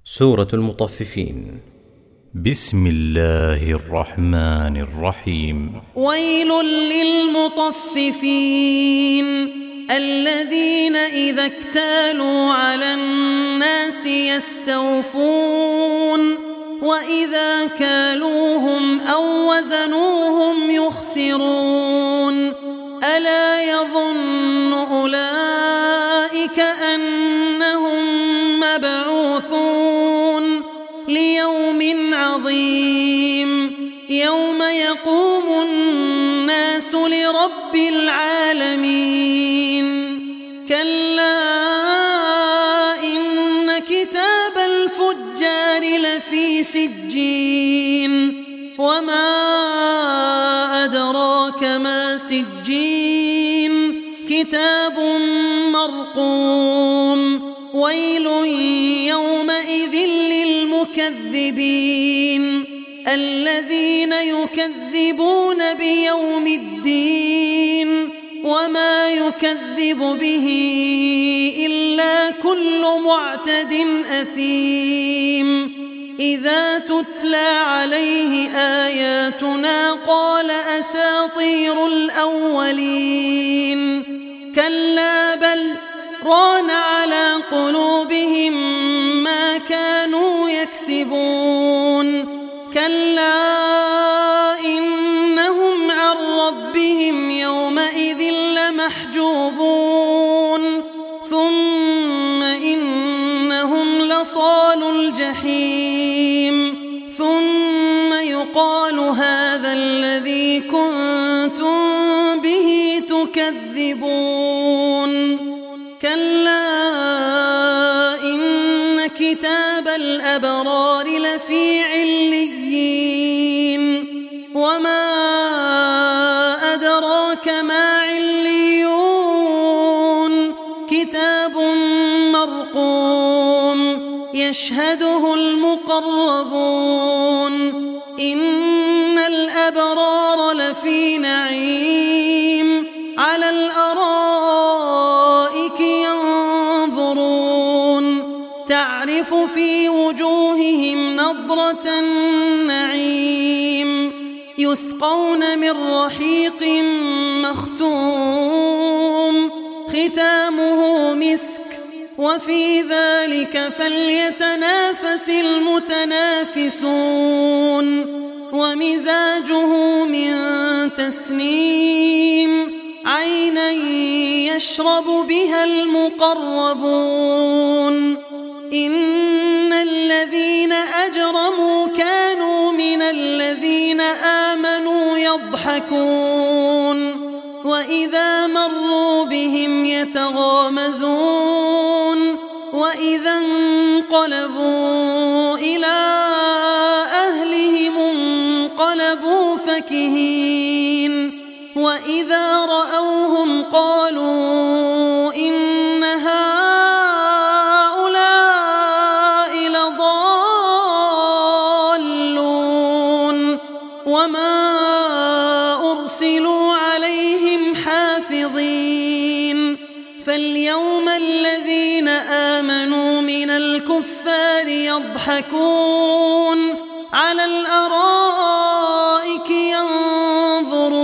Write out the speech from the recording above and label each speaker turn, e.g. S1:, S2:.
S1: سورة المطففين. بسم الله الرحمن الرحيم.
S2: ويل للمطففين الذين إذا اكتالوا على الناس يستوفون وإذا كالوهم أو وزنوهم يخسرون ألا يظن أولئك أنهم مبعوثون ليوم عظيم يوم يقوم الناس لرب العالمين. كلا إن كتاب الفجار لفي سجين وما أدراك ما سجين كتاب مرقوم. ويل يومئذ للمكذبين الذين يكذبون بيوم الدين وما يكذب به إلا كل معتد أثيم. إذا تتلى عليه آياتنا قال أساطير الأولين. كلا بل ران على قلوبهم ما كانوا يكسبون. كلا إنهم عن ربهم يومئذ لمحجوبون ثم إنهم لصالو الجحيم ثم يقال هذا الذي كنتم به تكذبون. كلا إن كتاب الأبرار لفي عليين وما أدراك ما عليون كتاب مرقوم يشهده المقربون. إن الأبرار لفي نعيم على الأرائك ينظرون تعرف في وجوههم نضرة النعيم يسقون من رحيق مختوم ختامه مسك وفي ذلك فليتنافس المتنافسون. ومزاجه من تسنيم عينا يشرب بها المقربون. إن الذين أجرموا كانوا من الذين آمنوا يضحكون وإذا مروا بهم يتغامزون وإذا انقلبوا إلى أهلهم انقلبوا فكهين وإذا رأوهم قالوا إن هؤلاء لضالون وما أرسلوا عليهم حافظين. فاليوم الذين آمنوا من الكفار يضحكون على الأرائك ينظرون